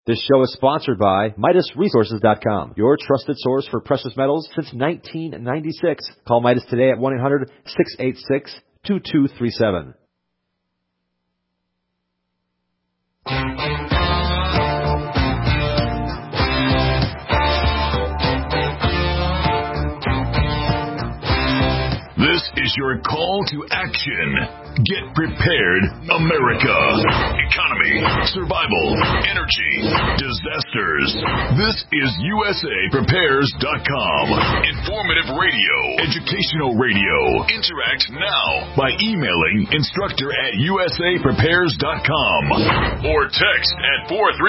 This show is sponsored by MidasResources.com, your trusted source for precious metals since 1996. Call Midas today at 1-800-686-2237. This is your call to action. Get prepared, America. Economy, survival, energy, disasters. This is USAPrepares.com. Informative radio, educational radio. Interact now by emailing instructor@USAPrepares.com or text at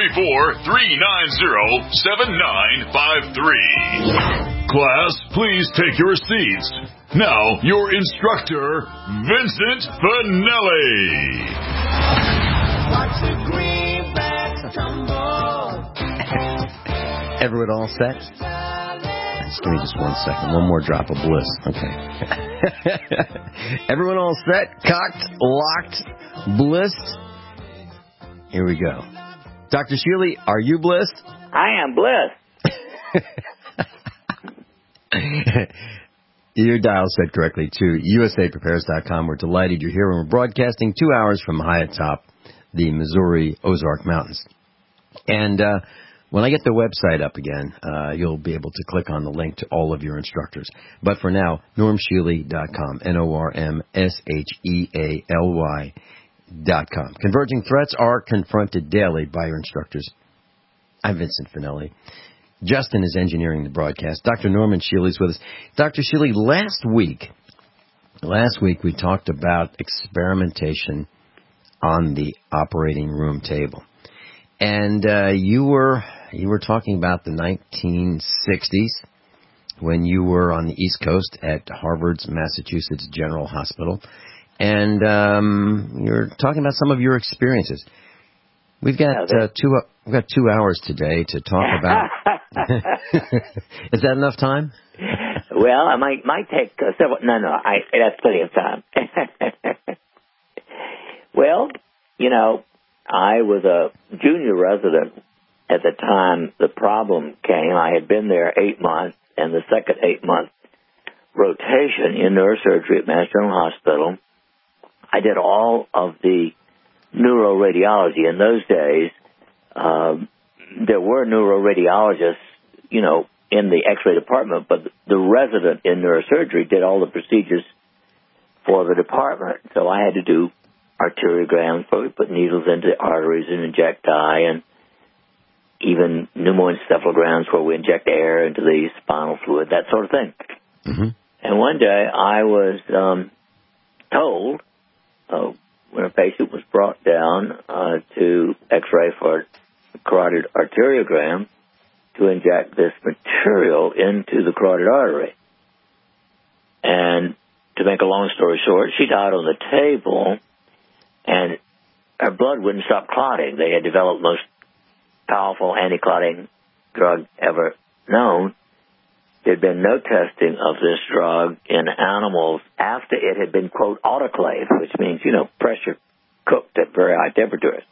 434-390-7953. Class, please take your seats. Now, your instructor, Vincent Finelli. Watch the greenbacks tumble. Everyone all set? Just give me just 1 second. One more drop of bliss. Okay. Everyone all set? Cocked, locked, blissed? Here we go. Dr. Shealy, are you blissed? I am blessed. Your dial set correctly to USAPrepares.com. We're delighted you're here, and we're broadcasting 2 hours from high atop the Missouri Ozark Mountains. And when I get the website up again, you'll be able to click on the link to all of your instructors. But for now, normshealy.com, NORMSHEALY.com. Converging threats are confronted daily by your instructors. I'm Vincent Finelli. Justin is engineering the broadcast. Dr. Norman Shealy is with us. Dr. Shealy, last week we talked about experimentation on the operating room table. And you were talking about the 1960s when you were on the East Coast at Harvard's Massachusetts General Hospital. And you're talking about some of your experiences. We've got 2 hours today to talk about. Is that enough time? Well, I might take several. No, that's plenty of time. Well, I was a junior resident at the time the problem came. I had been there 8 months, and the second 8-month rotation in neurosurgery at Mass General Hospital, I did all of the neuroradiology. In those days, there were neuroradiologists, in the X-ray department, but the resident in neurosurgery did all the procedures for the department. So I had to do arteriograms, where we put needles into arteries and inject dye, and even pneumoencephalograms where we inject air into the spinal fluid, that sort of thing. Mm-hmm. And one day I was told, when a patient was brought down to X-ray for carotid arteriogram, to inject this material into the carotid artery. And to make a long story short, she died on the table, and her blood wouldn't stop clotting. They had developed the most powerful anti-clotting drug ever known. There had been no testing of this drug in animals after it had been, quote, autoclaved, which means, pressure cooked at very high temperatures.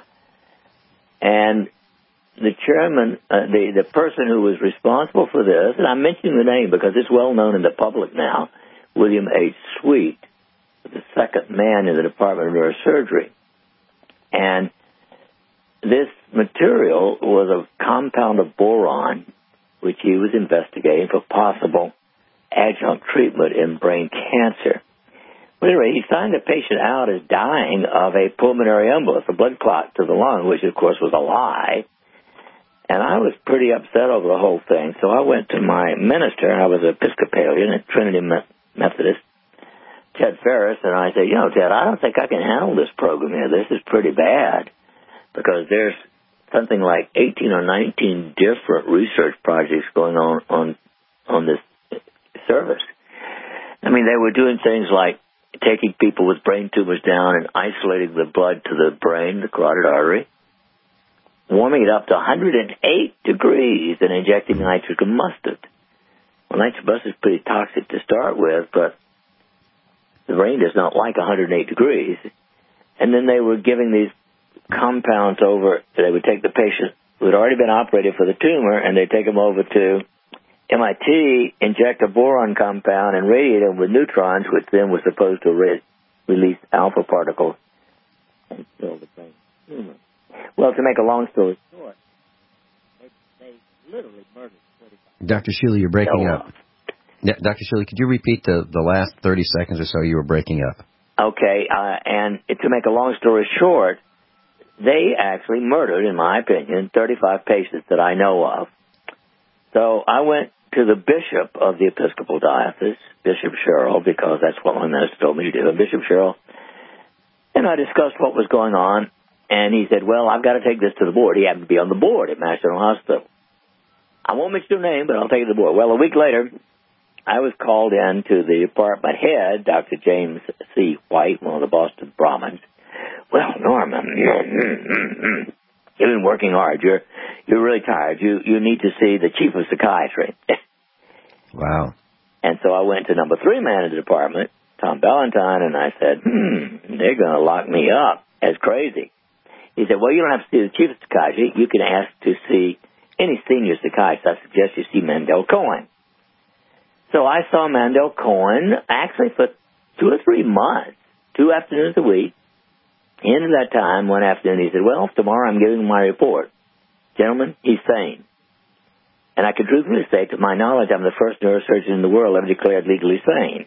And the chairman, the person who was responsible for this, and I'm mentioning the name because it's well known in the public now, William H. Sweet, the second man in the Department of Neurosurgery. And this material was a compound of boron, which he was investigating for possible adjunct treatment in brain cancer. But anyway, he signed the patient out as dying of a pulmonary embolus, a blood clot to the lung, which, of course, was a lie. And I was pretty upset over the whole thing, so I went to my minister. I was an Episcopalian at Trinity Methodist, Ted Ferris, and I said, Ted, I don't think I can handle this program here. This is pretty bad, because there's something like 18 or 19 different research projects going on this service. I mean, they were doing things like taking people with brain tumors down and isolating the blood to the brain, the carotid artery, warming it up to 108 degrees and injecting nitric and mustard. Well, nitric mustard is pretty toxic to start with, but the brain does not like 108 degrees. And then they were giving these compounds over. They would take the patient who had already been operated for the tumor, and they take them over to MIT, inject a boron compound, and radiate them with neutrons, which then was supposed to release alpha particles and kill the brain tumor. Well, to make a long story short, they literally murdered 45. Dr. Shealy, you're breaking up. Yeah, Dr. Shealy, could you repeat the last 30 seconds or so? You were breaking up. Okay, and to make a long story short, they actually murdered, in my opinion, 35 patients that I know of. So I went to the bishop of the Episcopal Diocese, Bishop Sherrill, because that's what my minister told me to do, Bishop Sherrill, and I discussed what was going on, and he said, well, I've got to take this to the board. He happened to be on the board at Mass General Hospital. I won't mention your name, but I'll take it to the board. Well, a week later, I was called in to the department head, Dr. James C. White, one of the Boston Brahmins. Well, Norman, you've been working hard. You're really tired. You need to see the chief of psychiatry. Wow. And so I went to number 3 man in the department, Tom Ballantyne, and I said, they're going to lock me up as crazy. He said, well, you don't have to see the chief of psychiatry. You can ask to see any senior psychiatrist. I suggest you see Mandel Cohen. So I saw Mandel Cohen actually for 2 or 3 months, 2 afternoons a week. End of that time, one afternoon, he said, well, tomorrow I'm giving my report. Gentlemen, he's sane. And I can truthfully say, to my knowledge, I'm the first neurosurgeon in the world ever declared legally sane.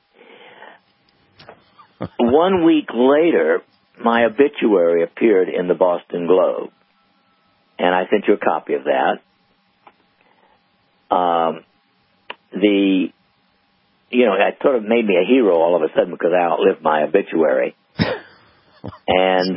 1 week later, my obituary appeared in the Boston Globe. And I sent you a copy of that. It sort of made me a hero all of a sudden because I outlived my obituary. And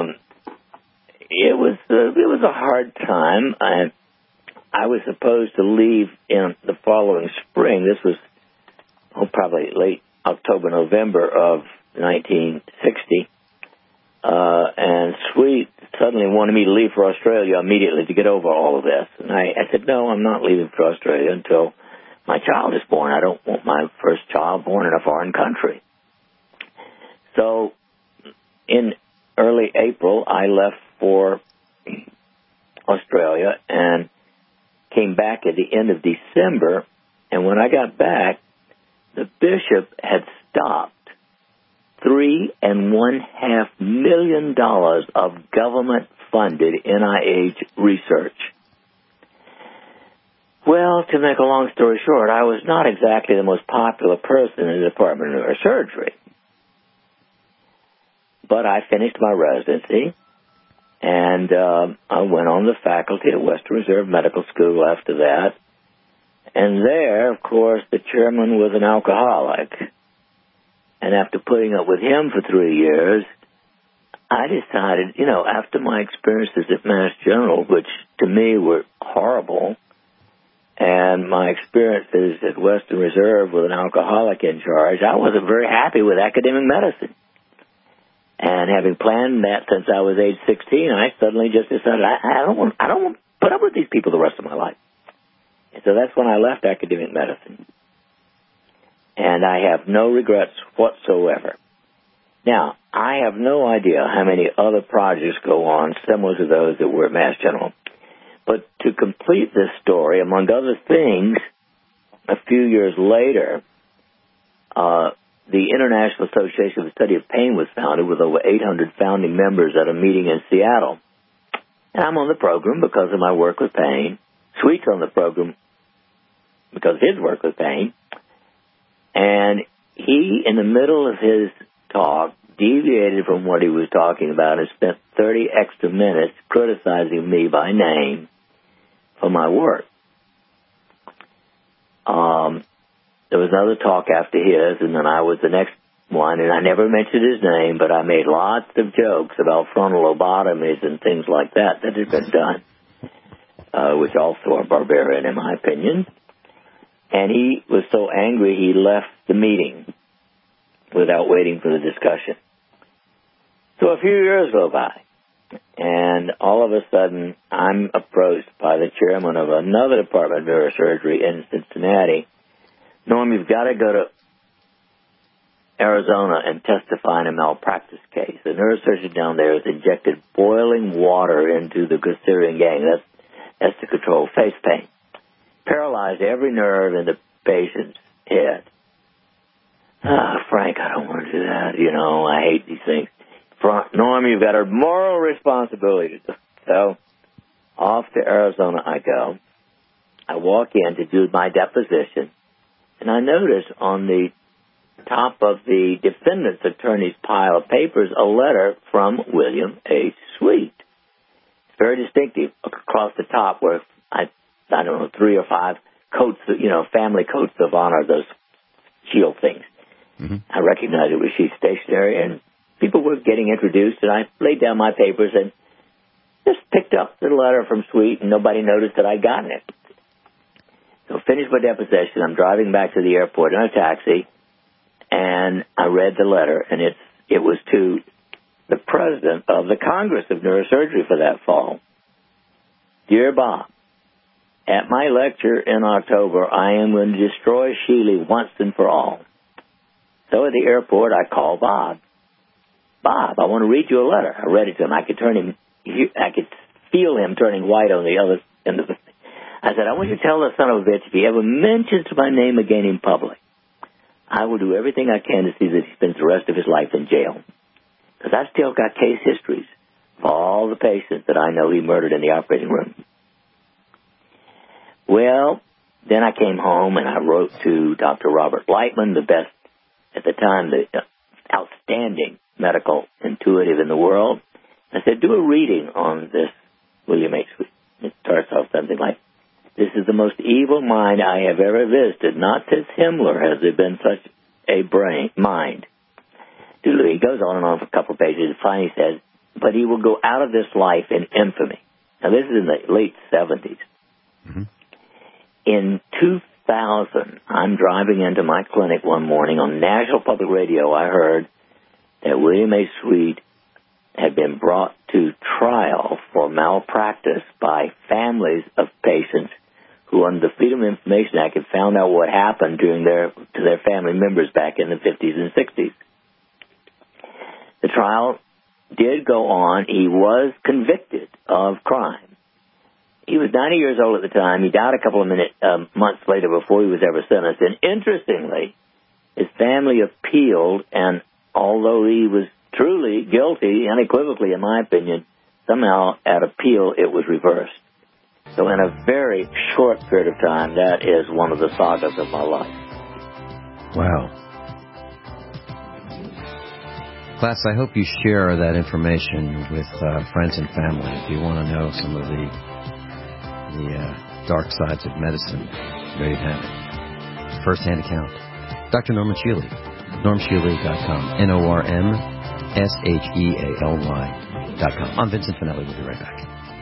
it was a hard time. I was supposed to leave in the following spring. This was probably late October, November of 1960. And Sweet suddenly wanted me to leave for Australia immediately to get over all of this. And I said, no, I'm not leaving for Australia until my child is born. I don't want my first child born in a foreign country. So in early April, I left for Australia and came back at the end of December. And when I got back, the bishop had stopped $3.5 million of government-funded NIH research. Well, to make a long story short, I was not exactly the most popular person in the Department of Neurosurgery. But I finished my residency, and I went on the faculty at Western Reserve Medical School after that. And there, of course, the chairman was an alcoholic. And after putting up with him for 3 years, I decided, after my experiences at Mass General, which to me were horrible, and my experiences at Western Reserve with an alcoholic in charge, I wasn't very happy with academic medicine. And having planned that since I was age 16, I suddenly just decided I don't want to put up with these people the rest of my life. And so that's when I left academic medicine. And I have no regrets whatsoever. Now, I have no idea how many other projects go on similar to those that were at Mass General. But to complete this story, among other things, a few years later, the International Association for the Study of Pain was founded with over 800 founding members at a meeting in Seattle. And I'm on the program because of my work with pain. Sweet's on the program because of his work with pain. And he, in the middle of his talk, deviated from what he was talking about and spent 30 extra minutes criticizing me by name for my work. There was another talk after his, and then I was the next one, and I never mentioned his name, but I made lots of jokes about frontal lobotomies and things like that had been done, which also are barbarian in my opinion. And he was so angry he left the meeting without waiting for the discussion. So a few years go by, and all of a sudden I'm approached by the chairman of another department of neurosurgery in Cincinnati. Norm, you've got to go to Arizona and testify in a malpractice case. The neurosurgeon down there has injected boiling water into the Gazarian gang. That's to control face pain. Paralyzed every nerve in the patient's head. Frank, I don't want to do that. You know, I hate these things. Norm, you've got a moral responsibility to do. So, off to Arizona I go. I walk in to do my deposition, and I notice on the top of the defendant's attorney's pile of papers a letter from William H. Sweet. It's very distinctive across the top where, I don't know, 3 or 5 coats, family coats of honor, those shield things. Mm-hmm. I recognized it was Sheath Stationery, and people were getting introduced, and I laid down my papers and just picked up the letter from Sweet, and nobody noticed that I'd gotten it. So finished my deposition. I'm driving back to the airport in a taxi, and I read the letter, and it was to the president of the Congress of Neurosurgery for that fall. Dear Bob, at my lecture in October, I am going to destroy Sheely once and for all. So at the airport, I called Bob. Bob, I want to read you a letter. I read it to him. I could feel him turning white on the other end of the. I said, I want you to tell the son of a bitch if he ever mentions my name again in public, I will do everything I can to see that he spends the rest of his life in jail. Because I still got case histories for all the patients that I know he murdered in the operating room. Well, then I came home and I wrote to Dr. Robert Lightman, the best, at the time, the outstanding medical intuitive in the world. I said, do a reading on this William H. Sweet. It starts off something like, this is the most evil mind I have ever visited. Not since Himmler has there been such a mind. He goes on and on for a couple of pages, and finally says, but he will go out of this life in infamy. Now, this is in the late 70s. Mm-hmm. In 2000, I'm driving into my clinic one morning on National Public Radio. I heard that William H. Sweet had been brought to trial for malpractice by families of patients who, under the Freedom of Information Act, had found out what happened to their family members back in the 50s and 60s. The trial did go on. He was convicted of crime. He was 90 years old at the time. He died a couple of months later before he was ever sentenced. And interestingly, his family appealed, and although he was truly guilty, unequivocally in my opinion, somehow at appeal it was reversed. So in a very short period of time, that is one of the sagas of my life. Wow. Class, I hope you share that information with friends and family. If you want to know some of the dark sides of medicine, there you have it. First-hand account. Dr. Norman Shealy. NormShealy.com. NormShealy.com. I'm Vincent Finelli. We'll be right back.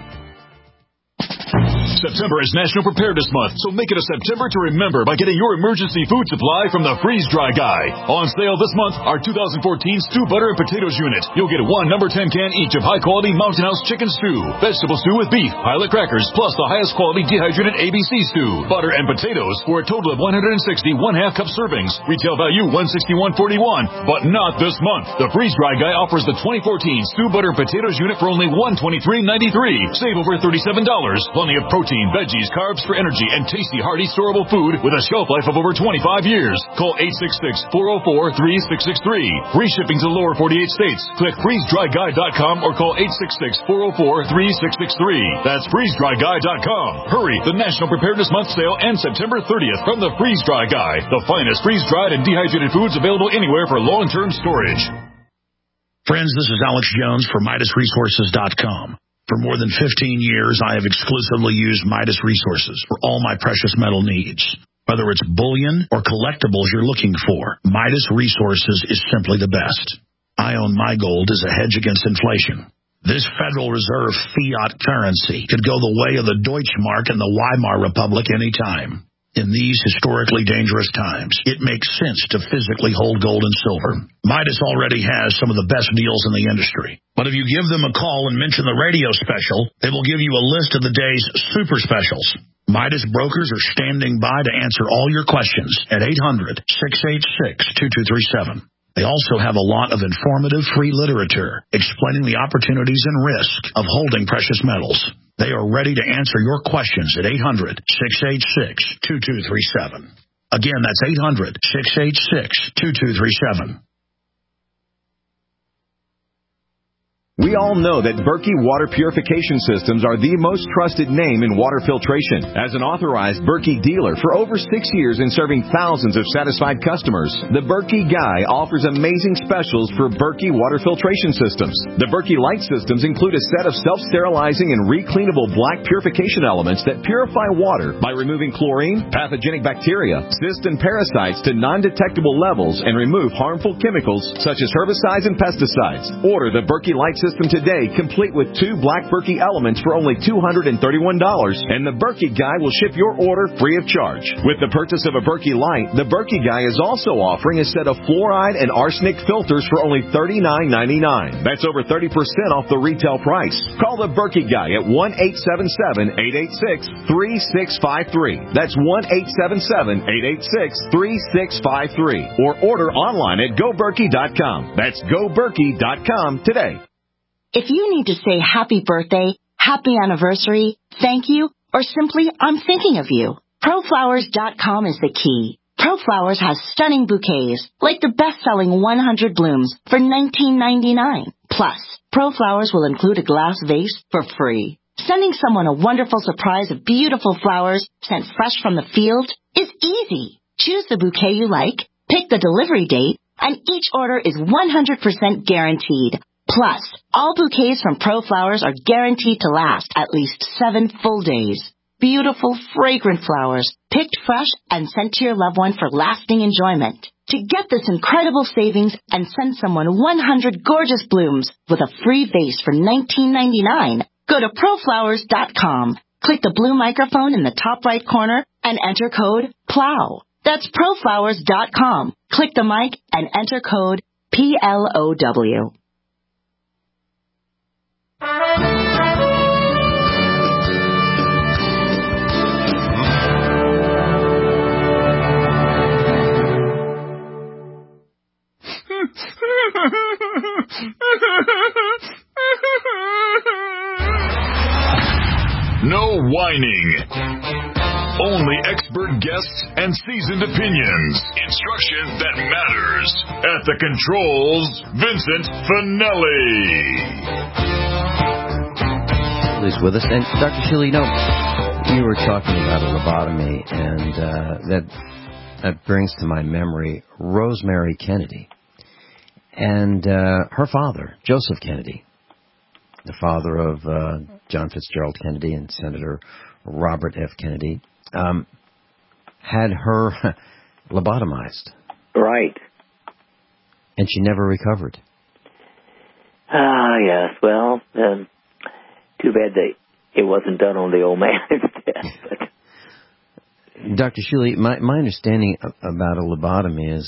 September is National Preparedness Month, so make it a September to remember by getting your emergency food supply from the Freeze Dry Guy. On sale this month, our 2014 Stew Butter and Potatoes Unit. You'll get 1 number 10 can each of high-quality Mountain House chicken stew, vegetable stew with beef, pilot crackers, plus the highest quality dehydrated ABC stew, butter and potatoes for a total of 160 1/2 cup servings. Retail value $161.41, but not this month. The Freeze Dry Guy offers the 2014 Stew Butter and Potatoes Unit for only $123.93. Save over $37. Plenty of protein, veggies, carbs for energy, and tasty, hearty, storable food with a shelf life of over 25 years. Call 866-404-3663. Free shipping to the lower 48 states. Click freezedryguy.com or call 866-404-3663. That's freezedryguy.com. Hurry! The National Preparedness Month sale ends September 30th from the Freeze Dry Guy. The finest freeze-dried and dehydrated foods available anywhere for long-term storage. Friends, this is Alex Jones for MidasResources.com. For more than 15 years, I have exclusively used Midas Resources for all my precious metal needs. Whether it's bullion or collectibles you're looking for, Midas Resources is simply the best. I own my gold as a hedge against inflation. This Federal Reserve fiat currency could go the way of the Deutschmark and the Weimar Republic any time. In these historically dangerous times, it makes sense to physically hold gold and silver. Midas already has some of the best deals in the industry. But if you give them a call and mention the radio special, they will give you a list of the day's super specials. Midas brokers are standing by to answer all your questions at 800-686-2237. They also have a lot of informative free literature explaining the opportunities and risks of holding precious metals. They are ready to answer your questions at 800-686-2237. Again, that's 800-686-2237. We all know that Berkey Water Purification Systems are the most trusted name in water filtration. As an authorized Berkey dealer for over 6 years and serving thousands of satisfied customers, the Berkey Guy offers amazing specials for Berkey water filtration systems. The Berkey Light systems include a set of self-sterilizing and recleanable black purification elements that purify water by removing chlorine, pathogenic bacteria, cysts, and parasites to non-detectable levels and remove harmful chemicals such as herbicides and pesticides. Order the Berkey Light system today, complete with 2 black Berkey elements for only $231, and the Berkey Guy will ship your order free of charge. With the purchase of a Berkey Light, the Berkey Guy is also offering a set of fluoride and arsenic filters for only $39.99. That's over 30% off the retail price. Call the Berkey Guy at 1-877-886-3653. That's 1-877-886-3653. Or order online at GoBerkey.com. That's GoBerkey.com today. If you need to say happy birthday, happy anniversary, thank you, or simply I'm thinking of you, ProFlowers.com is the key. ProFlowers has stunning bouquets, like the best-selling 100 blooms for $19.99. Plus, ProFlowers will include a glass vase for free. Sending someone a wonderful surprise of beautiful flowers sent fresh from the field is easy. Choose the bouquet you like, pick the delivery date, and each order is 100% guaranteed. Plus, all bouquets from ProFlowers are guaranteed to last at least 7 full days. Beautiful, fragrant flowers, picked fresh and sent to your loved one for lasting enjoyment. To get this incredible savings and send someone 100 gorgeous blooms with a free vase for $19.99, go to ProFlowers.com. Click the blue microphone in the top right corner and enter code PLOW. That's ProFlowers.com. Click the mic and enter code PLOW. No whining. Only expert guests and seasoned opinions. Instruction that matters. At the controls, Vincent Finelli. Is with us. And Dr. Shilley, you were talking about a lobotomy, and that brings to my memory Rosemary Kennedy and her father, Joseph Kennedy, the father of John Fitzgerald Kennedy and Senator Robert F. Kennedy, had her lobotomized. Right. And she never recovered. Yes. Well, too bad it wasn't done on the old man instead. Dr. Shilley, my understanding about a lobotomy is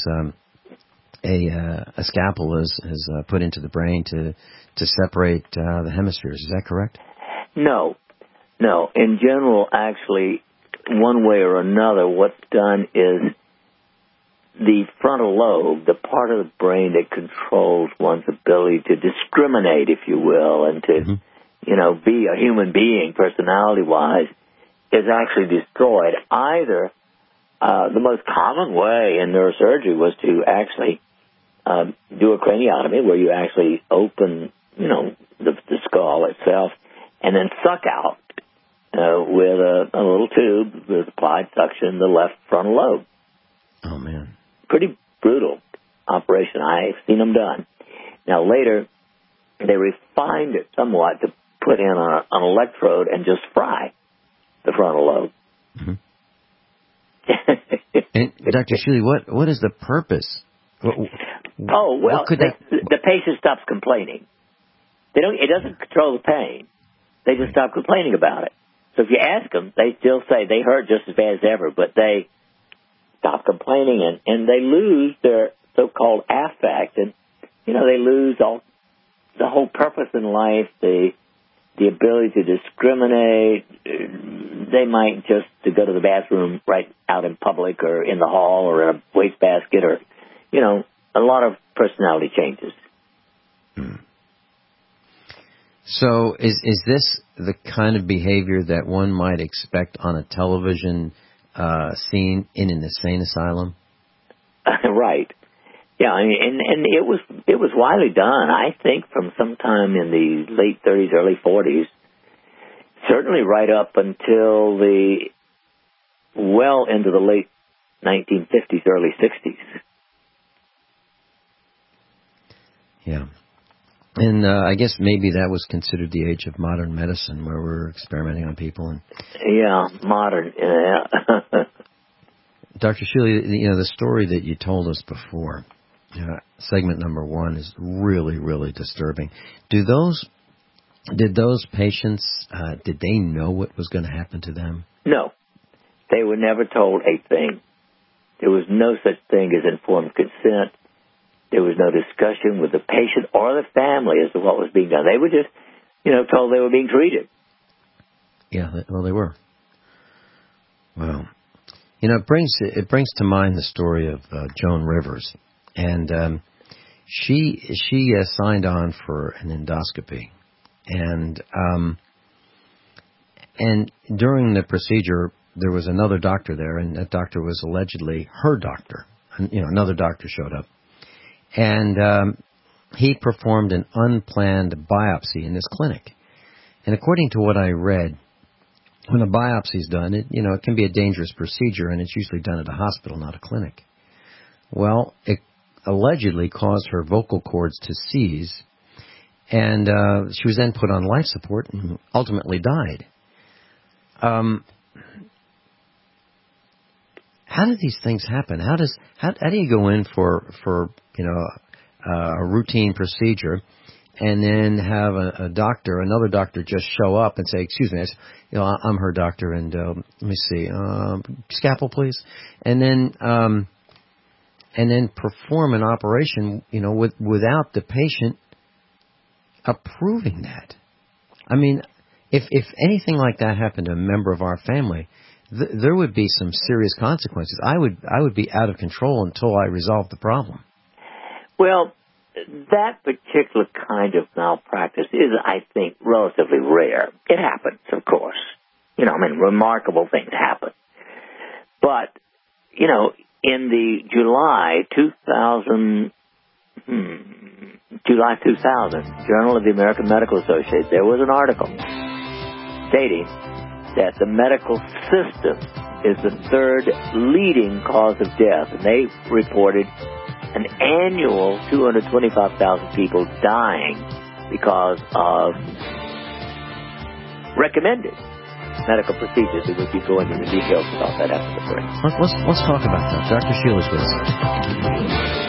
a scalpel is put into the brain to separate the hemispheres. Is that correct? No. In general, actually, one way or another, what's done is the frontal lobe, the part of the brain that controls one's ability to discriminate, if you will, and to, be a human being personality-wise, is actually destroyed. Either the most common way in neurosurgery was to actually do a craniotomy, where you actually open, the skull itself, and then suck out with a little tube with applied suction the left frontal lobe. Oh, man. Pretty brutal operation. I've seen them done. Now, later, they refined it somewhat to put in an electrode and just fry the frontal lobe. Mm-hmm. And Dr. Shilley, what is the purpose? The patient stops complaining. It doesn't control the pain. They just stop complaining about it. So if you ask them, they still say they hurt just as bad as ever, but they stop complaining and they lose their so-called affect, and they lose the whole purpose in life, the ability to discriminate. They might just to go to the bathroom right out in public or in the hall or in a wastebasket or a lot of personality changes. So is this the kind of behavior that one might expect on a television scene in an insane asylum? Right. Yeah, I mean, and it was widely done, I think, from sometime in the late 30s, early 40s, certainly right up until well into the late 1950s, early 60s. Yeah. And I guess maybe that was considered the age of modern medicine, where we're experimenting on people. And yeah, modern. Yeah. Dr. Shealy, the story that you told us before, segment number 1, is really, really disturbing. Did those patients, did they know what was going to happen to them? No. They were never told a thing. There was no such thing as informed consent. There was no discussion with the patient or the family as to what was being done. They were just, told they were being treated. Yeah, well, they were. Wow. It brings to mind the story of Joan Rivers, and she signed on for an endoscopy, and during the procedure there was another doctor there, and that doctor was allegedly her doctor. Another doctor showed up. And he performed an unplanned biopsy in this clinic. And according to what I read, when a biopsy is done, it can be a dangerous procedure, and it's usually done at a hospital, not a clinic. Well, it allegedly caused her vocal cords to seize, and she was then put on life support and ultimately died. How do these things happen? How do you go in for a routine procedure, and then have another doctor just show up and say, "Excuse me, I'm her doctor, and let me see, scalpel, please," and then perform an operation, without the patient approving that? I mean, if anything like that happened to a member of our family, there would be some serious consequences. I would be out of control until I resolved the problem. Well, that particular kind of malpractice is, I think, relatively rare. It happens, of course. Remarkable things happen. But, in the July 2000, Journal of the American Medical Association, there was an article stating that the medical system is the third leading cause of death. And they reported an annual 225,000 people dying because of recommended medical procedures, in which you go into the details about that after the break. Let's talk about that. Dr. Shealy's with us.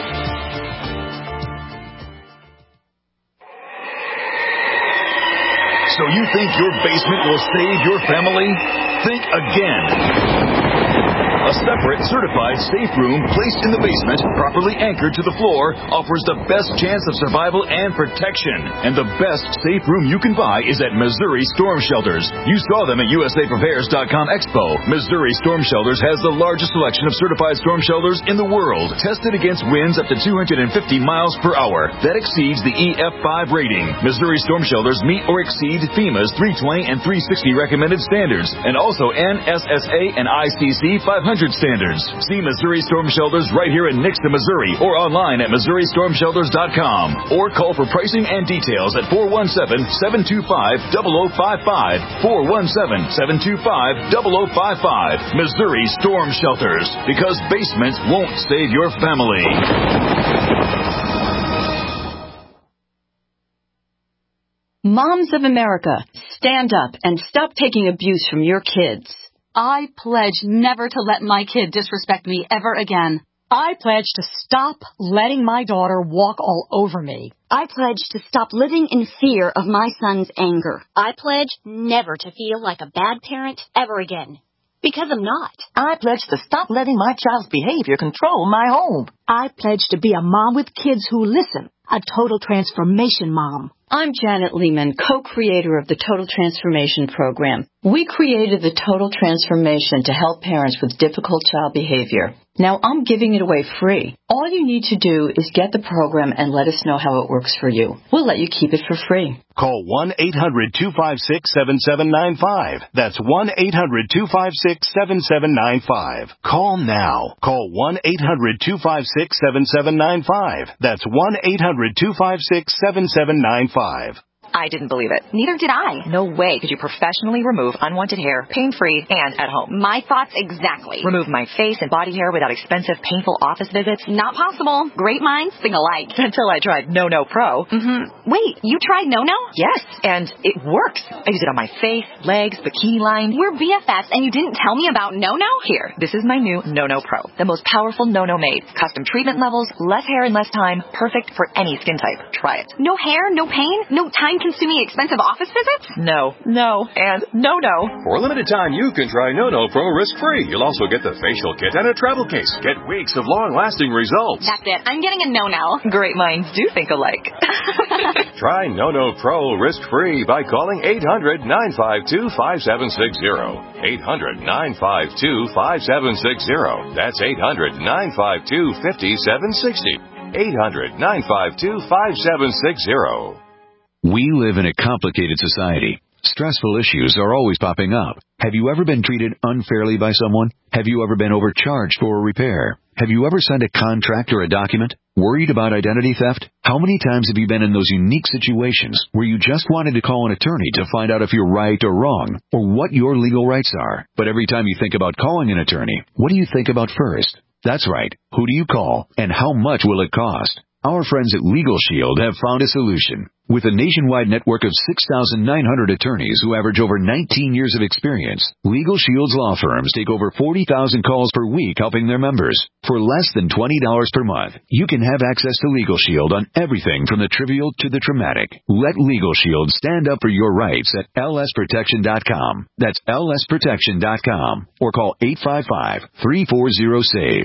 So you think your basement will save your family? Think again. A separate, certified safe room placed in the basement, properly anchored to the floor, offers the best chance of survival and protection. And the best safe room you can buy is at Missouri Storm Shelters. You saw them at USAPrepares.com Expo. Missouri Storm Shelters has the largest selection of certified storm shelters in the world, tested against winds up to 250 miles per hour. That exceeds the EF5 rating. Missouri Storm Shelters meet or exceed FEMA's 320 and 360 recommended standards, and also NSSA and ICC 500 standards. See Missouri Storm Shelters right here in Nixon, Missouri, or online at MissouriStormShelters.com. Or call for pricing and details at 417-725-0055. 417-725-0055. Missouri Storm Shelters. Because basements won't save your family. Moms of America, stand up and stop taking abuse from your kids. I pledge never to let my kid disrespect me ever again. I pledge to stop letting my daughter walk all over me. I pledge to stop living in fear of my son's anger. I pledge never to feel like a bad parent ever again. Because I'm not. I pledge to stop letting my child's behavior control my home. I pledge to be a mom with kids who listen, a total transformation mom. I'm Janet Lehman, co-creator of the Total Transformation Program. We created the Total Transformation to help parents with difficult child behavior. Now I'm giving it away free. All you need to do is get the program and let us know how it works for you. We'll let you keep it for free. Call 1-800-256-7795. That's 1-800-256-7795. Call now. Call 1-800-256-7795. That's 1-800-256-7795. I didn't believe it. Neither did I. No way could you professionally remove unwanted hair, pain-free, and at home. My thoughts exactly. Remove my face and body hair without expensive, painful office visits? Not possible. Great minds think alike. Until I tried No Pro. Wait, you tried No? Yes, and it works. I use it on my face, legs, bikini line. We're BFFs, and you didn't tell me about No? Here, this is my new No Pro. The most powerful No made. Custom treatment levels, less hair in less time, perfect for any skin type. Try it. No hair, no pain, no time-consuming expensive office visits? No, and no. For a limited time, you can try No Pro risk-free. You'll also get the facial kit and a travel case. Get weeks of long-lasting results. That's it. I'm getting a No. Great minds do think alike. Try No Pro risk-free by calling 800-952-5760. 800-952-5760. That's 800-952-5760. 800-952-5760. We live in a complicated society. Stressful issues are always popping up. Have you ever been treated unfairly by someone? Have you ever been overcharged for a repair? Have you ever signed a contract or a document? Worried about identity theft? How many times have you been in those unique situations where you just wanted to call an attorney to find out if you're right or wrong, or what your legal rights are? But every time you think about calling an attorney, what do you think about first? That's right. Who do you call, and how much will it cost? Our friends at Legal Shield have found a solution. With a nationwide network of 6,900 attorneys who average over 19 years of experience, Legal Shield's law firms take over 40,000 calls per week helping their members. For less than $20 per month, you can have access to Legal Shield on everything from the trivial to the traumatic. Let Legal Shield stand up for your rights at lsprotection.com. That's lsprotection.com. Or call 855-340-SAVE.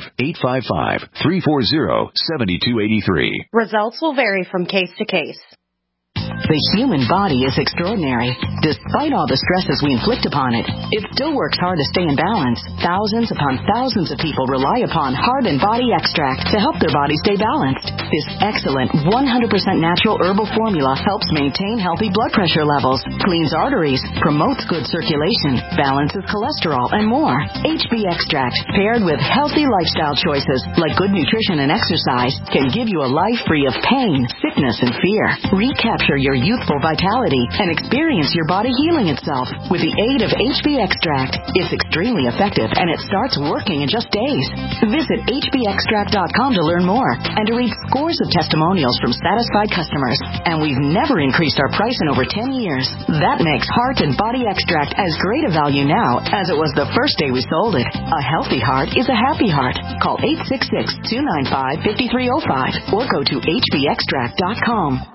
855-340-7283. Results will vary from case to case. The human body is extraordinary. Despite all the stresses we inflict upon it, it still works hard to stay in balance. Thousands upon thousands of people rely upon Heart and Body Extract to help their body stay balanced. This excellent 100% natural herbal formula helps maintain healthy blood pressure levels, cleans arteries, promotes good circulation, balances cholesterol, and more. HB Extract, paired with healthy lifestyle choices like good nutrition and exercise, can give you a life free of pain, sickness, and fear. Recapture your youthful vitality and experience your body healing itself with the aid of HB Extract. It's extremely effective and it starts working in just days. Visit hbextract.com to learn more and to read scores of testimonials from satisfied customers. And we've never increased our price in over 10 years. That makes Heart and Body Extract as great a value now as it was the first day we sold it. A healthy heart is a happy heart. Call 866-295-5305 or go to hbextract.com.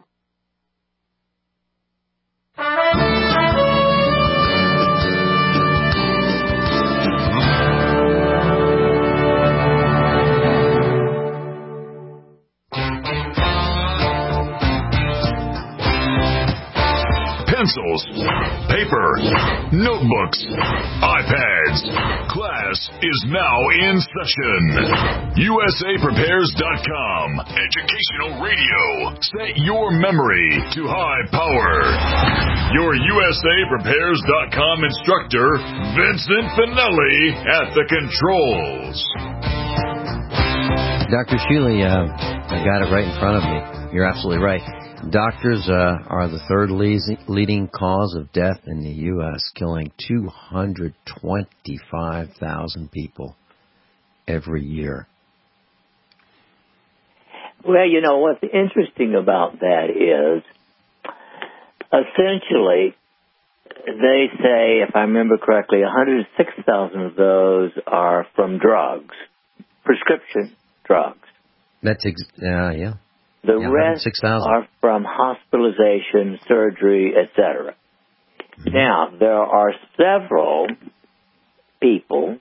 Pencils, paper, notebooks, iPads. Class is now in session. USAPrepares.com. Educational radio. Set your memory to high power. Your USAPrepares.com instructor, Vincent Finelli, at the controls. Dr. Sheely, I got it right in front of me. You're absolutely right. Doctors are the third leading cause of death in the U.S., killing 225,000 people every year. Well, you know, what's interesting about that is, essentially, they say, if I remember correctly, 106,000 of those are from drugs, prescription drugs. That's, yeah. The rest are from hospitalization, surgery, etc. Mm-hmm. Now, there are several people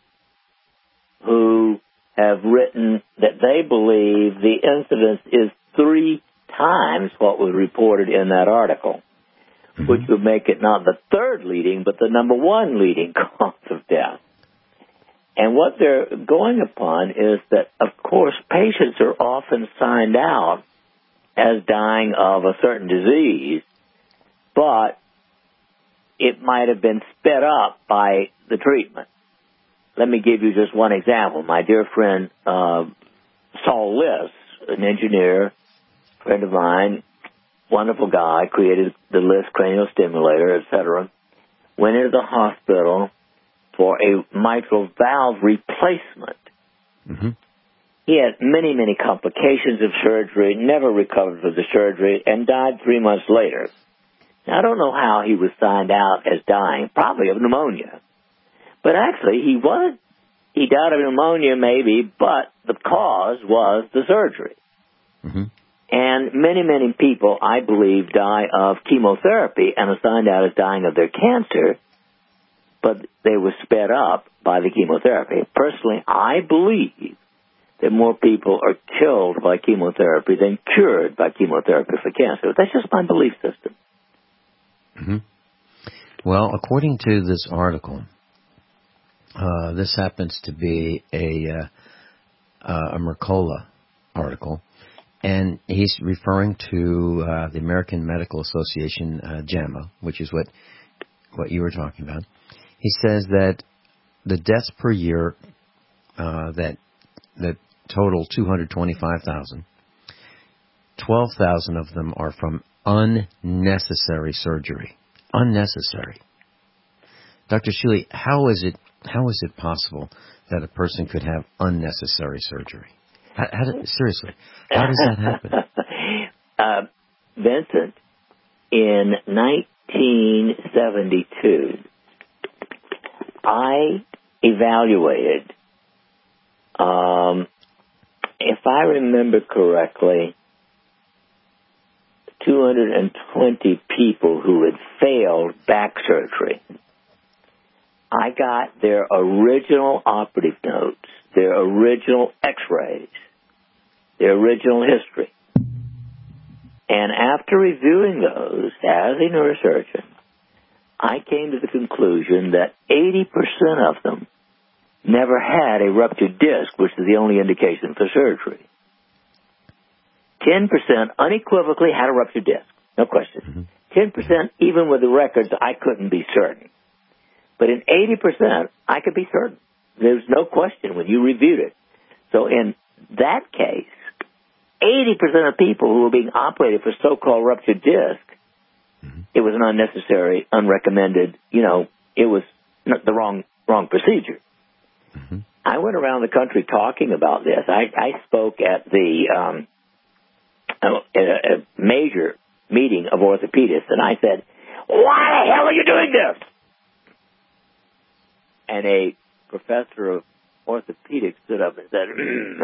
who have written that they believe the incidence is 3 times what was reported in that article, which would make it not the third leading, but the number one leading cause of death. And what they're going upon is that, of course, patients are often signed out as dying of a certain disease, but it might have been sped up by the treatment. Let me give you just one example. My dear friend Saul Liss, an engineer, friend of mine, wonderful guy, created the Liss cranial stimulator, etc., went into the hospital for a mitral valve replacement. Mm-hmm. He had many, many complications of surgery, never recovered from the surgery, and died 3 months later. Now, I don't know how he was signed out as dying, probably of pneumonia. But actually, he died of pneumonia maybe, but the cause was the surgery. Mm-hmm. And many, many people, I believe, die of chemotherapy and are signed out as dying of their cancer, but they were sped up by the chemotherapy. Personally, I believe that more people are killed by chemotherapy than cured by chemotherapy for cancer. That's just my belief system. Mm-hmm. Well, according to this article, this happens to be a Mercola article, and he's referring to the American Medical Association, JAMA, which is what you were talking about. He says that the deaths per year that total 225,000, 12,000 of them are from unnecessary surgery. Unnecessary. Dr. Shealy, how is it possible that a person could have unnecessary surgery? Seriously, how does that happen? Vincent, in 1972, I evaluated, if I remember correctly, 220 people who had failed back surgery. I got their original operative notes, their original x-rays, their original history. And after reviewing those as a neurosurgeon, I came to the conclusion that 80% of them never had a ruptured disc, which is the only indication for surgery. 10% unequivocally had a ruptured disc, no question. 10%, even with the records, I couldn't be certain. But in 80%, I could be certain. There's no question when you reviewed it. So in that case, 80% of people who were being operated for so-called ruptured disc, it was an unnecessary, unrecommended, it was the wrong procedure. Mm-hmm. I went around the country talking about this. I spoke at a major meeting of orthopedists, and I said, "Why the hell are you doing this?" And a professor of orthopedics stood up and said,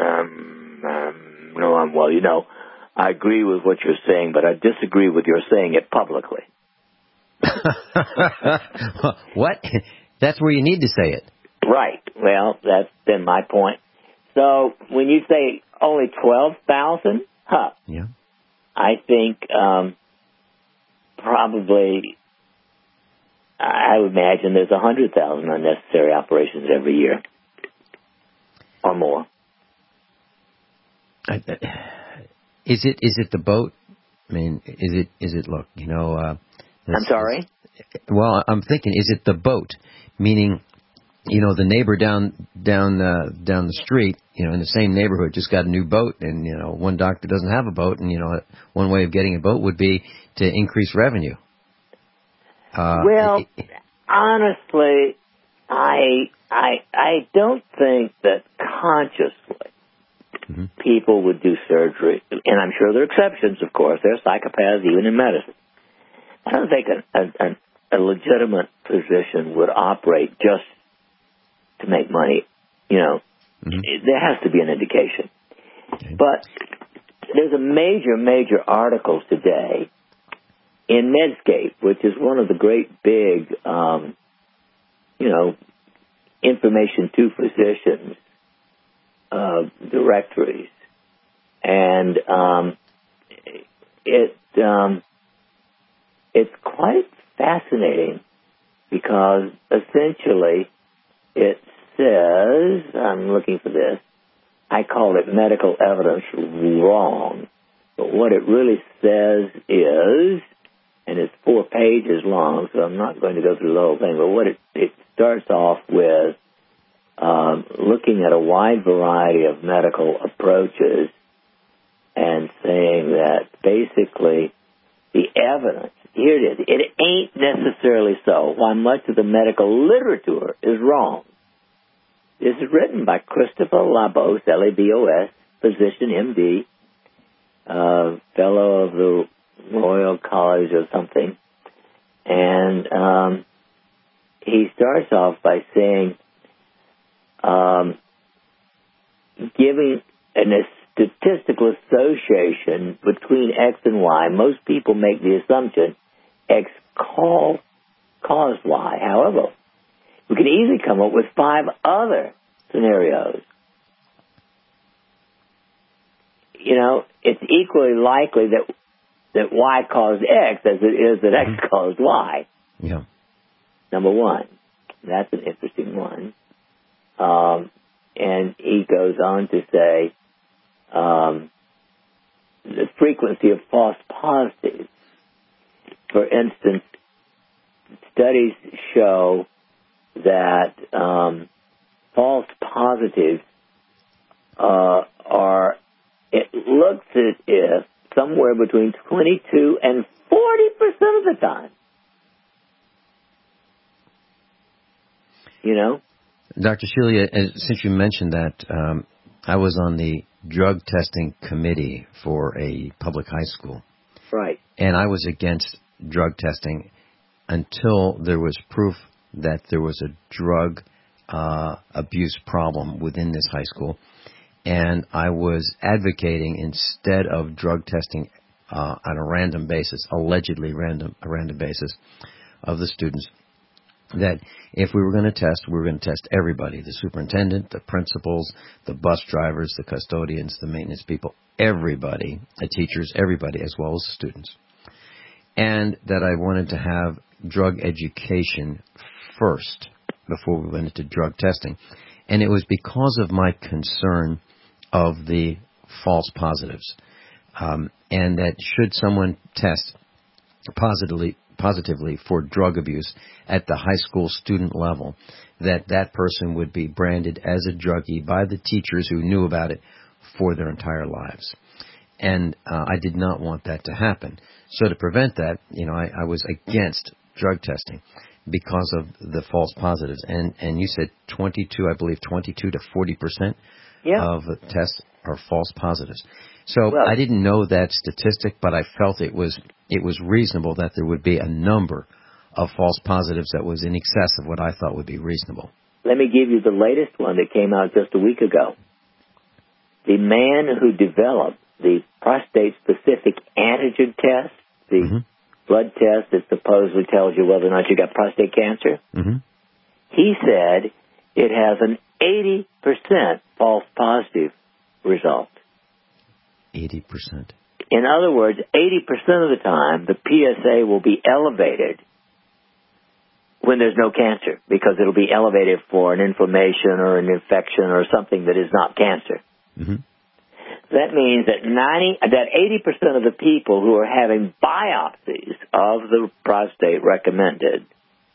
"No, I agree with what you're saying, but I disagree with your saying it publicly." What? That's where you need to say it. Right. Well, that's been my point. So when you say only 12,000, yeah, I think probably I would imagine there's 100,000 unnecessary operations every year or more. Is it the boat? I mean, is it? Look, I'm sorry. Well, I'm thinking, is it the boat? Meaning, the neighbor down the street, in the same neighborhood, just got a new boat, and one doctor doesn't have a boat, and one way of getting a boat would be to increase revenue. Well, honestly, I don't think that consciously people would do surgery, and I'm sure there are exceptions, of course. There are psychopaths even in medicine. I don't think a legitimate physician would operate just to make money. There has to be an indication. Okay. But there's a major article today in Medscape, which is one of the great big, information to physicians directories. And it's quite fascinating because essentially it says, I'm looking for this, I call it medical evidence wrong, but what it really says is, and it's 4 pages long, so I'm not going to go through the whole thing, but what it starts off with looking at a wide variety of medical approaches and saying that basically the evidence, here it is, it ain't necessarily so. Why much of the medical literature is wrong. This is written by Christopher Labos, Labos, physician, MD, fellow of the Royal College or something. And he starts off by saying, giving a statistical association between X and Y, most people make the assumption X caused Y. However, we can easily come up with 5 other scenarios. You know, it's equally likely that Y caused X as it is that X caused Y. Yeah. Number one. That's an interesting one. And he goes on to say the frequency of false positives. For instance, studies show that false positives are, it looks as if somewhere between 22 and 40% of the time. You know? Dr. Shealy, since you mentioned that, I was on the drug testing committee for a public high school. Right. And I was against drug testing until there was proof that there was a drug abuse problem within this high school. And I was advocating instead of drug testing on a random basis, allegedly a random basis of the students, that if we were going to test, we were going to test everybody, the superintendent, the principals, the bus drivers, the custodians, the maintenance people, everybody, the teachers, everybody, as well as the students. And that I wanted to have drug education first before we went into drug testing. And it was because of my concern of the false positives. And that should someone test positively for drug abuse at the high school student level, that person would be branded as a druggie by the teachers who knew about it for their entire lives. And I did not want that to happen. So to prevent that, I was against drug testing because of the false positives. And you said 22 to 40% of tests are false positives. So I didn't know that statistic, but I felt it was reasonable that there would be a number of false positives that was in excess of what I thought would be reasonable. Let me give you the latest one that came out just a week ago. The man who developed the prostate-specific antigen test, the blood test that supposedly tells you whether or not you got prostate cancer, he said it has an 80% false positive result. 80%. In other words, 80% of the time, the PSA will be elevated when there's no cancer, because it'll be elevated for an inflammation or an infection or something that is not cancer. That means that 80% of the people who are having biopsies of the prostate recommended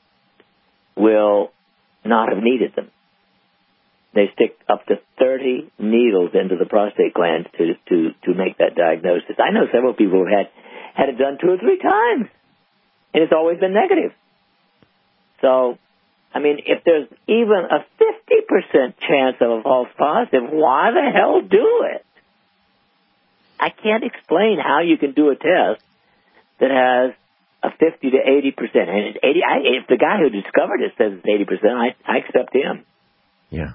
will not have needed them. They stick up to 30 needles into the prostate gland to make that diagnosis. I know several people who had it done 2 or 3 times, and it's always been negative. So, I mean, if there's even a 50% chance of a false positive, why the hell do it? I can't explain how you can do a test that has a 50 to 80%. And if the guy who discovered it says it's 80%, I accept him. Yeah.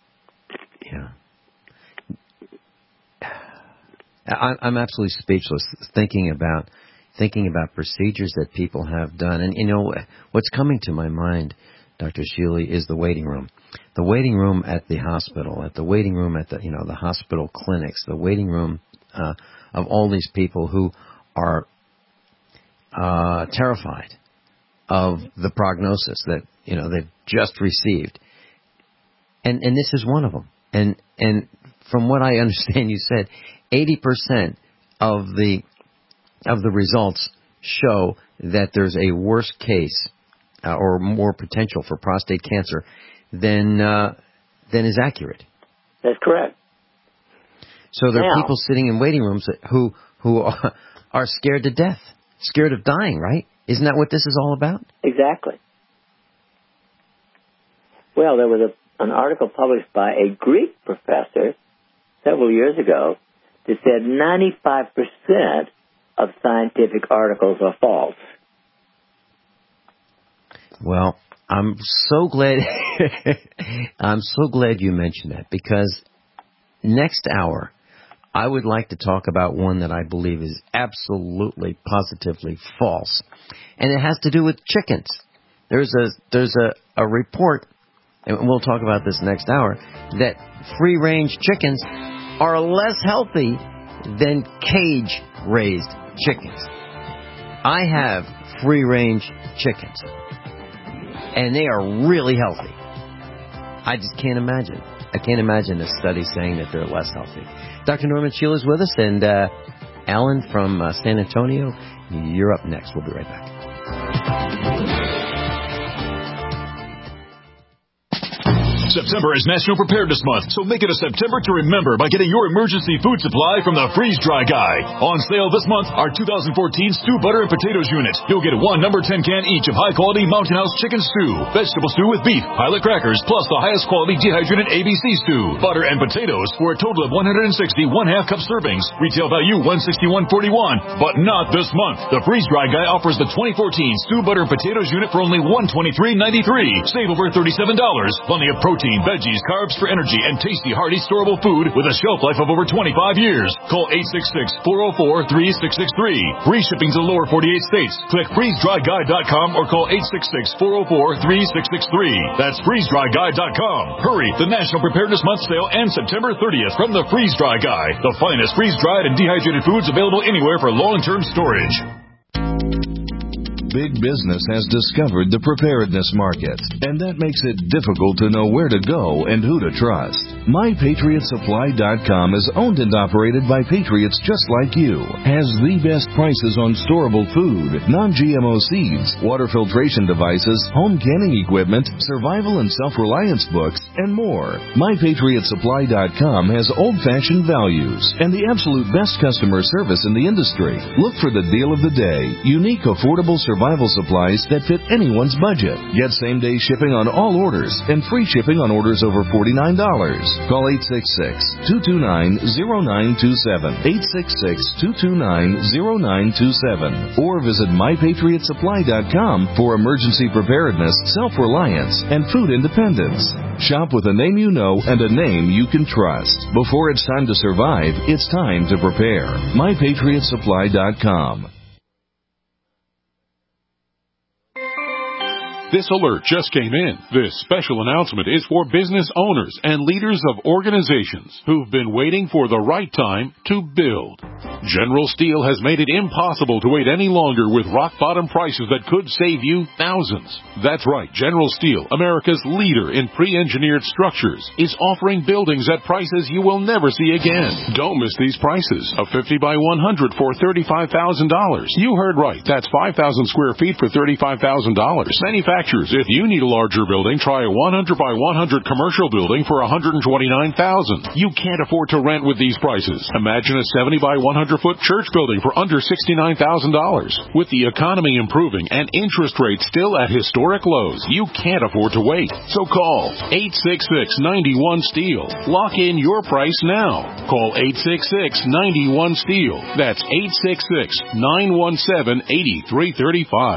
I'm absolutely speechless thinking about procedures that people have done. And what's coming to my mind, Dr. Shealy, is the waiting room. The waiting room at the hospital, the waiting room at the hospital clinics, the waiting room of all these people who are terrified of the prognosis that they've just received, and this is one of them. And from what I understand, you said 80% of the results show that there's a worse case or more potential for prostate cancer than is accurate. That's correct. So there are people sitting in waiting rooms who are scared to death, scared of dying, right? Isn't that what this is all about? Exactly. Well, there was an article published by a Greek professor several years ago that said 95% of scientific articles are false. Well, I'm so glad you mentioned that, because next hour I would like to talk about one that I believe is absolutely, positively false, and it has to do with chickens. There's a report, and we'll talk about this next hour, that free-range chickens are less healthy than cage-raised chickens. I have free-range chickens, and they are really healthy. I just can't imagine. I can't imagine a study saying that they're less healthy. Dr. Norman Sheila is with us, and Alan from San Antonio, you're up next. We'll be right back. September is National Preparedness Month, so make it a September to remember by getting your emergency food supply from the Freeze Dry Guy. On sale this month, our 2014 Stew Butter and Potatoes unit. You'll get one number 10 can each of high-quality Mountain House chicken stew, vegetable stew with beef, pilot crackers, plus the highest quality dehydrated ABC stew, butter and potatoes for a total of 160 1/2 cup servings. Retail value $161.41, but not this month. The Freeze Dry Guy offers the 2014 Stew Butter and Potatoes unit for only $123.93. Save over $37. Plenty of protein, veggies, carbs for energy, and tasty, hearty, storable food with a shelf life of over 25 years. Call 866-404-3663. Free shipping to the lower 48 states. Click freezedryguy.com or call 866-404-3663. That's freezedryguy.com. Hurry! The National Preparedness Month sale ends September 30th from the Freeze Dry Guy. The finest freeze-dried and dehydrated foods available anywhere for long-term storage. Big business has discovered the preparedness market, and that makes it difficult to know where to go and who to trust. MyPatriotSupply.com is owned and operated by patriots just like you. Has the best prices on storable food, non-GMO seeds, water filtration devices, home canning equipment, survival and self-reliance books, and more. MyPatriotSupply.com has old-fashioned values and the absolute best customer service in the industry. Look for the deal of the day. Unique, affordable survival supplies that fit anyone's budget. Get same-day shipping on all orders and free shipping on orders over $49. Call 866-229-0927, 866-229-0927, or visit MyPatriotSupply.com for emergency preparedness, self-reliance, and food independence. Shop with a name you know and a name you can trust. Before it's time to survive, it's time to prepare. MyPatriotSupply.com. This alert just came in. This special announcement is for business owners and leaders of organizations who've been waiting for the right time to build. General Steel has made it impossible to wait any longer with rock-bottom prices that could save you thousands. That's right. General Steel, America's leader in pre-engineered structures, is offering buildings at prices you will never see again. Don't miss these prices. A 50 by 100 for $35,000. You heard right. That's 5,000 square feet for $35,000. Manufacturers, if you need a larger building, try a 100 by 100 commercial building for $129,000. You can't afford to rent with these prices. Imagine a 70 by 100 foot church building for under $69,000. With the economy improving and interest rates still at historic lows, you can't afford to wait. So call 866-91-STEEL. Lock in your price now. Call 866-91-STEEL. That's 866-917-8335.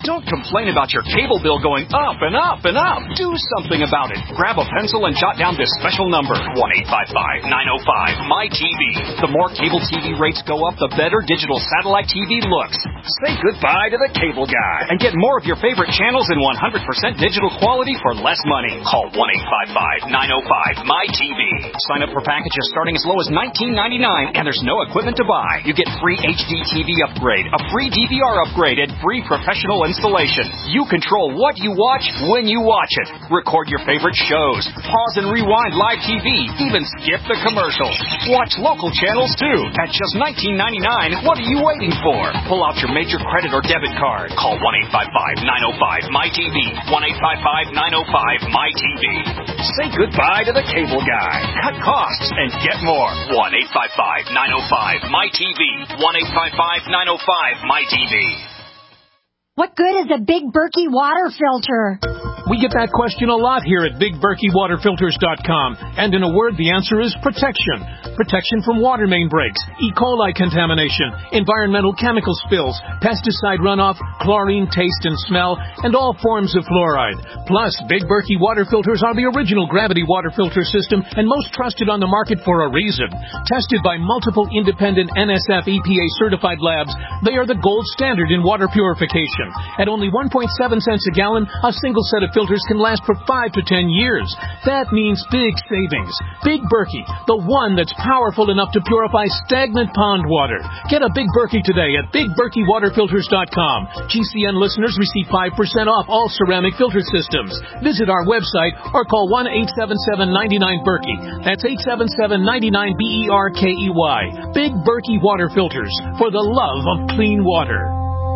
Don't complain about your cable bill going up and up and up. Do something about it. Grab a pencil and jot down this special number, 1-855-905-MY-TV. The more cable TV rates go up, the better digital satellite TV looks. Say goodbye to the cable guy and get more of your favorite channels in 100% digital quality for less money. Call 1-855-905-MY-TV. Sign up for packages starting as low as $19.99, and there's no equipment to buy. You get free HD TV upgrade, a free DVR upgrade, and free professional installation. You control what you watch when you watch it. Record your favorite shows. Pause and rewind live TV. Even skip the commercials. Watch local channels too. At just $19.99, what are you waiting for? Pull out your major credit or debit card. Call 1-855-905-MY-TV. 1-855-905-MY-TV. Say goodbye to the cable guy. Cut costs and get more. 1-855-905-MY-TV. 1-855-905-MY-TV. What good is a Big Berkey water filter? We get that question a lot here at BigBerkeyWaterFilters.com. And in a word, the answer is protection. Protection from water main breaks, E. coli contamination, environmental chemical spills, pesticide runoff, chlorine taste and smell, and all forms of fluoride. Plus, Big Berkey water filters are the original gravity water filter system and most trusted on the market for a reason. Tested by multiple independent NSF EPA certified labs, they are the gold standard in water purification. At only 1.7 cents a gallon, a single set of filters can last for 5 to 10 years. That means big savings. Big Berkey, the one that's powerful enough to purify stagnant pond water. Get a Big Berkey today at BigBerkeyWaterFilters.com. GCN listeners receive 5% off all ceramic filter systems. Visit our website or call 1-877-99-BERKEY. That's 877-99-BERKEY. Big Berkey Water Filters, for the love of clean water.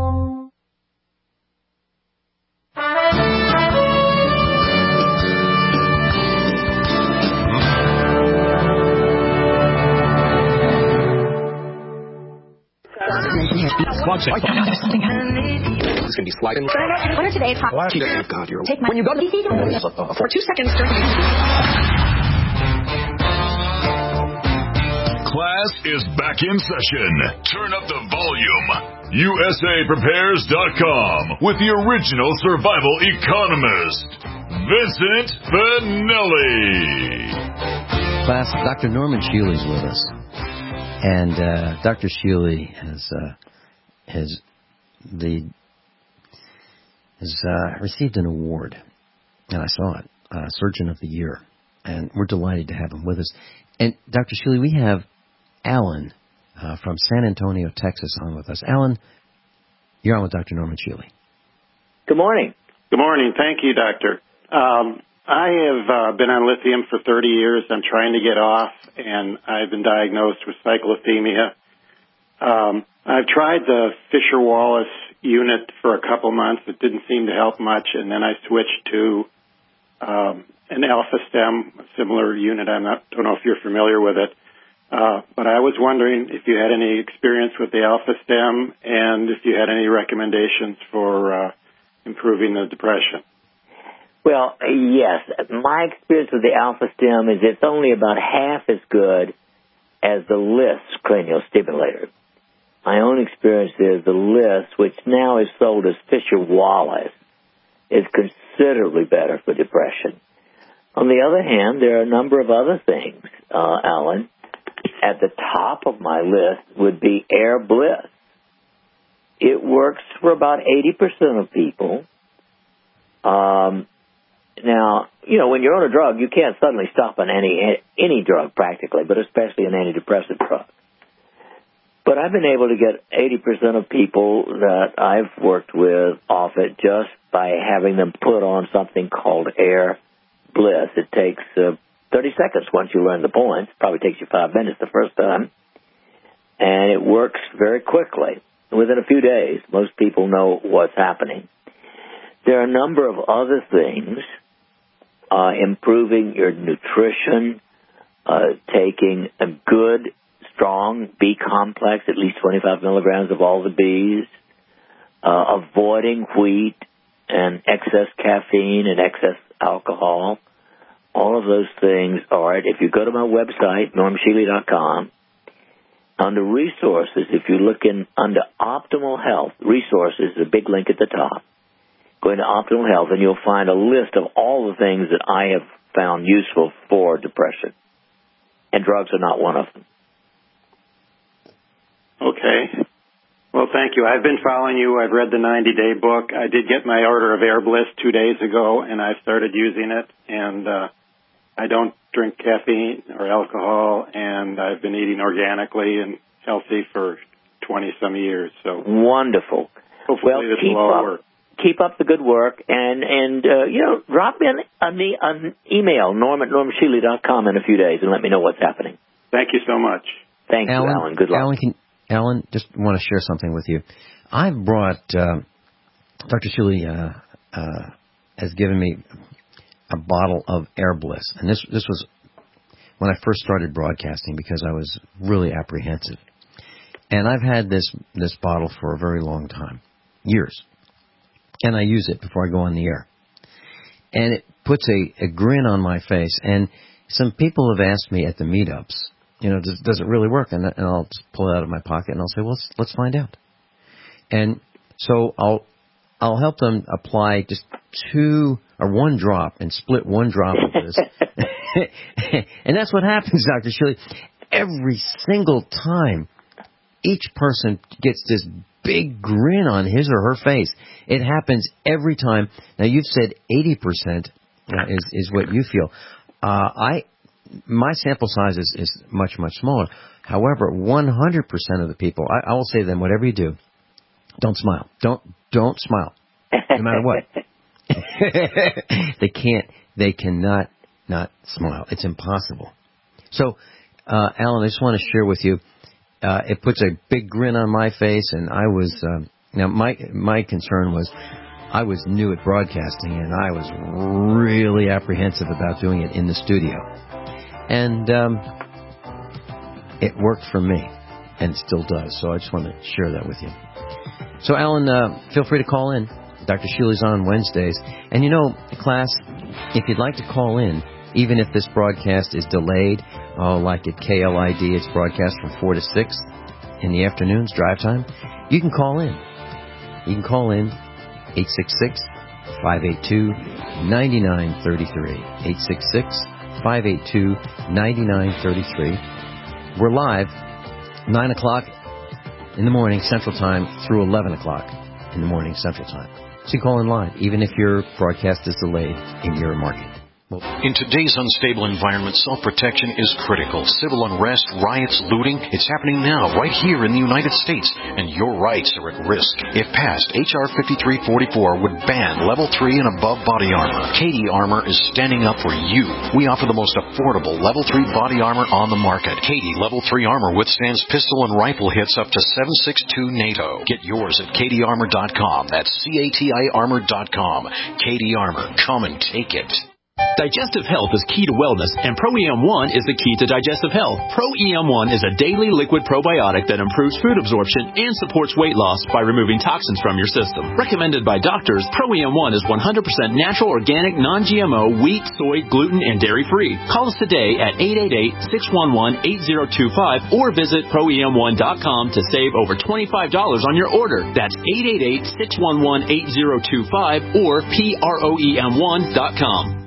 It's going to be sliding. What are today's hot? God, you're... Take my... When you go to the for 2 seconds, Class is back in session. Turn up the volume. USAPrepares.com with the original survival economist, Vincent Finelli. Class, Dr. Norman Shealy's with us. And Dr. Shealy has received an award, and I saw it, Surgeon of the Year, and we're delighted to have him with us. And Dr. Shealy, we have Alan from San Antonio, Texas, on with us. Alan, you're on with Dr. Norman Shealy. Good morning. Good morning. Thank you, Doctor. I have been on lithium for 30 years. I'm trying to get off, and I've been diagnosed with cyclothymia. I've tried the Fisher-Wallace unit for a couple months. It didn't seem to help much, and then I switched to an AlphaStem, a similar unit. Don't know if you're familiar with it. But I was wondering if you had any experience with the AlphaStem and if you had any recommendations for improving the depression. Well, yes. My experience with the AlphaStem is it's only about half as good as the LIS cranial stimulator. My own experience is the LIS, which now is sold as Fisher-Wallace, is considerably better for depression. On the other hand, there are a number of other things, Alan. At the top of my list would be Air Bliss. It works for about 80% of people. Now, you know, when you're on a drug, you can't suddenly stop on any drug practically, but especially an antidepressant drug. But I've been able to get 80% of people that I've worked with off it just by having them put on something called Air Bliss. It takes 30 seconds once you learn the points. Probably takes you 5 minutes the first time. And it works very quickly. Within a few days, most people know what's happening. There are a number of other things, improving your nutrition, taking a good, strong B complex, at least 25 milligrams of all the Bs, avoiding wheat and excess caffeine and excess alcohol. All of those things are, if you go to my website, normshealy.com, under resources, if you look in under optimal health, resources, a big link at the top, go into Optimal Health, and you'll find a list of all the things that I have found useful for depression. And drugs are not one of them. Okay. Well, thank you. I've been following you. I've read the 90-day book. I did get my order of Air Bliss 2 days ago, and I started using it. And I don't drink caffeine or alcohol, and I've been eating organically and healthy for 20-some years. So wonderful. Hopefully this will all work. Keep up the good work, and drop in an email, norm@normshealy.com in a few days, and let me know what's happening. Thank you so much. Thank you, Alan. Good luck. Alan, just want to share something with you. I've brought, Dr. Shealy has given me a bottle of Air Bliss, and this was when I first started broadcasting because I was really apprehensive. And I've had this bottle for a very long time, years. And I use it before I go on the air. And it puts a grin on my face. And some people have asked me at the meetups, does it really work? And I'll just pull it out of my pocket and I'll say, well, let's find out. And so I'll help them apply just 2 or 1 drop and split 1 drop of this. And that's what happens, Dr. Shealy. Every single time, each person gets this big grin on his or her face. It happens every time. Now, you've said 80% is what you feel. My sample size is much, much smaller. However, 100% of the people, I will say to them, whatever you do, don't smile. Don't smile, no matter what. They cannot not smile. It's impossible. So, Alan, I just want to share with you, it puts a big grin on my face, and I was, now my concern was, I was new at broadcasting, and I was really apprehensive about doing it in the studio. And it worked for me, and still does, so I just want to share that with you. So, Alan, feel free to call in. Dr. Shealy's on Wednesdays. And class, if you'd like to call in, even if this broadcast is delayed, like at KLID, it's broadcast from 4 to 6 in the afternoons, drive time, you can call in. You can call in 866-582-9933. 866-582-9933. We're live 9 o'clock in the morning Central Time through 11 o'clock in the morning Central Time. So you call in live, even if your broadcast is delayed in your market. In today's unstable environment, self-protection is critical. Civil unrest, riots, looting, it's happening now, right here in the United States, and your rights are at risk. If passed, H.R. 5344 would ban Level 3 and above body armor. KD Armor is standing up for you. We offer the most affordable Level 3 body armor on the market. KD Level 3 armor withstands pistol and rifle hits up to 7.62 NATO. Get yours at KDArmor.com. That's CATI Armor.com. KD Armor. Come and take it. Digestive health is key to wellness, and Pro-EM1 is the key to digestive health. Pro-EM1 is a daily liquid probiotic that improves food absorption and supports weight loss by removing toxins from your system. Recommended by doctors, Pro-EM1 is 100% natural, organic, non-GMO, wheat, soy, gluten, and dairy-free. Call us today at 888-611-8025 or visit ProEM1.com to save over $25 on your order. That's 888-611-8025 or PROEM1.com.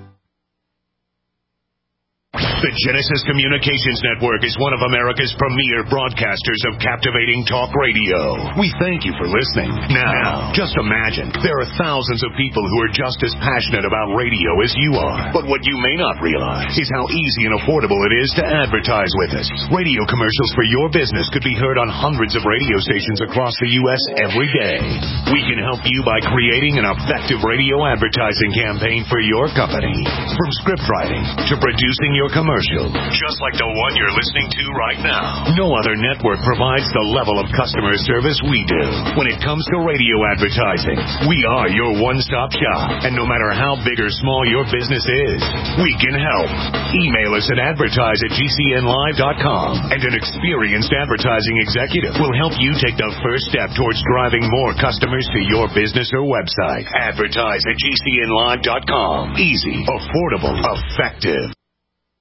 The Genesis Communications Network is one of America's premier broadcasters of captivating talk radio. We thank you for listening. Now, just imagine, there are thousands of people who are just as passionate about radio as you are. But what you may not realize is how easy and affordable it is to advertise with us. Radio commercials for your business could be heard on hundreds of radio stations across the U.S. every day. We can help you by creating an effective radio advertising campaign for your company. From script writing to producing your commercial, just like the one you're listening to right now. No other network provides the level of customer service we do. When it comes to radio advertising, we are your one-stop shop. And no matter how big or small your business is, we can help. Email us at advertise@gcnlive.com, and an experienced advertising executive will help you take the first step towards driving more customers to your business or website. Advertise@gcnlive.com. Easy, affordable, effective.